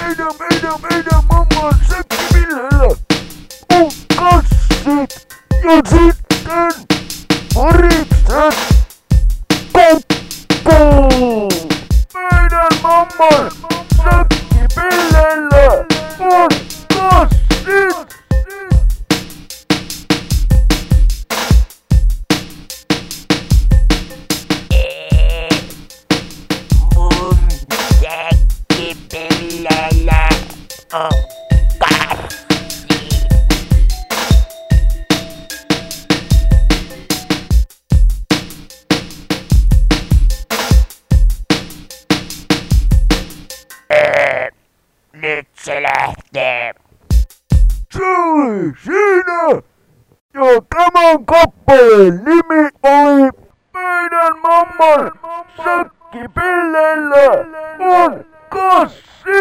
meidän mamman säkkivillellä on kassit ja sitten varikset koppoon. Meidän mamman säkkivillellä on kassit. Mun säkkipillellä on kassi. Nyt se lähtee. Se oli siinä! Ja tämän kappaleen nimi oli meidän mamman säkkipillellä on kassi!